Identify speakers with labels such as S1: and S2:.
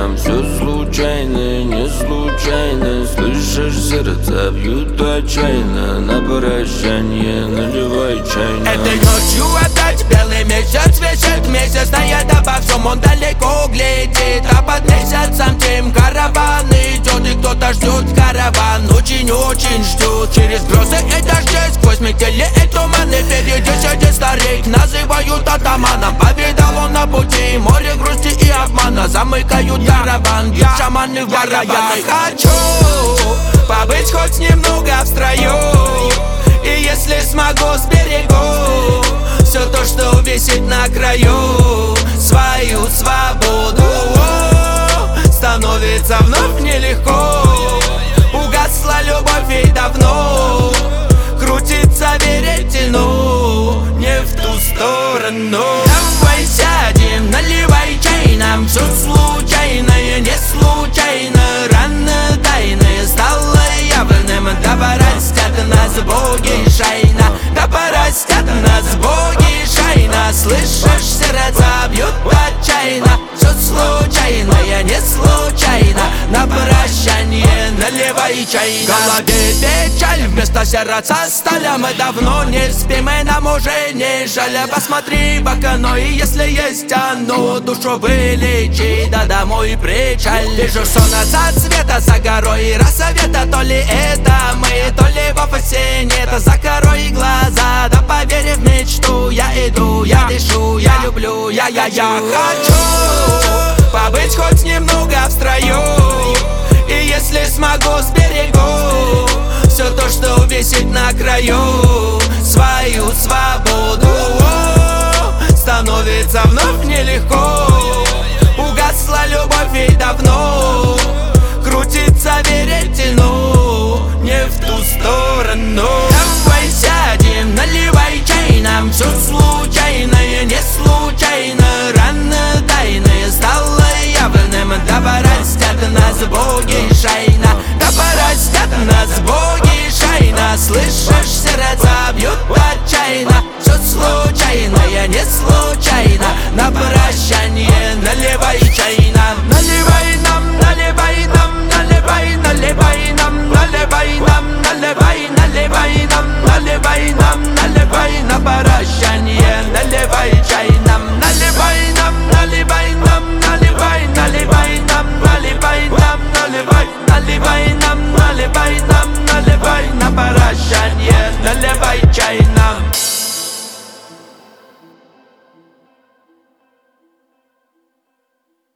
S1: нам все случайно, не случайно. Слышишь, сердца бьют отчаянно. На прощание наливай чайно.
S2: Этой ночью опять белый месяц висит. Месяц знает обо всем, он далеко глядит. А под месяцем тем караван идет. И кто-то ждет караван, очень-очень ждет. Через грозы и дожди, сквозь метели и туманы. Впереди сидит старик, называют атаманом. Повидал он на пути море грусти и обмана. Замыкают караван, бьют шаманы в барабаны. Хочу побыть хоть немного в строю, и если смогу, сберегу все то, что висит на краю. Свою свободу становится вновь нелегко. Угасла любовь и давно крутится веретено не в ту сторону. Давай сядем, наливай чай, нам все случайное, не случайно. Рано тайное стало явным, да порастят нас боги шайна, да порастят нас боги шайна. Слышишь, сердца бьют отчаянно. Все случайное, не случайно. На прощание наливай чай. В голове печаль, вместо сердца сталь. Мы давно не спим, и нам уже не жаль. Посмотри в окно, и если есть оно, душу вылечи, да домой причаль. Вижу сон от света за горой рассвета. То ли это мы, то ли вовсе нет. Закрой глаза, да поверь в мечту. Я иду, я дышу, я люблю, я хочу побыть хоть немного в строю, и если смогу, сберегу все то, что висит на краю. Свою свободу становится вновь нелегко. Угасла любовь и давно крутится веретено не в ту сторону. Давай сядем, наливай чай, нам все случайное, не случайно. Рано тайное стало явным, да порастят нас боги